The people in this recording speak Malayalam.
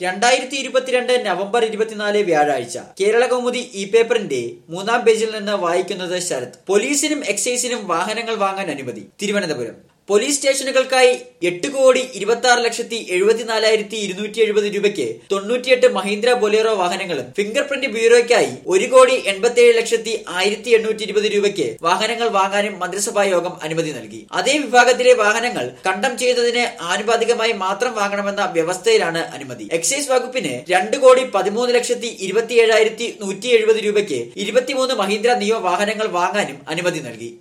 2022 നവംബർ 24 വ്യാഴാഴ്ച കേരള കൗമുദി ഇ പേപ്പറിന്റെ 3-ാം പേജിൽ നിന്ന് വായിക്കുന്നത് ശരത്. പോലീസിനും എക്സൈസിനും വാഹനങ്ങൾ വാങ്ങാൻ അനുമതി. തിരുവനന്തപുരം പോലീസ് സ്റ്റേഷനുകൾക്കായി 8,26,74,270 രൂപയ്ക്ക് 98 മഹീന്ദ്ര ബൊലേറോ വാഹനങ്ങളും ഫിംഗർ പ്രിന്റ് ബ്യൂറോയ്ക്കായി 1,87,1,820 രൂപയ്ക്ക് വാഹനങ്ങൾ വാങ്ങാനും മന്ത്രിസഭാ യോഗം അനുമതി നൽകി. അതേ വിഭാഗത്തിലെ വാഹനങ്ങൾ കണ്ടം ചെയ്യുന്നതിന് ആനുപാതികമായി മാത്രം വാങ്ങണമെന്ന വ്യവസ്ഥയിലാണ് അനുമതി. എക്സൈസ് വകുപ്പിന് 2,13,27,170 രൂപയ്ക്ക് 23 മഹീന്ദ്ര നിയോ വാഹനങ്ങൾ വാങ്ങാനും അനുമതി നൽകി.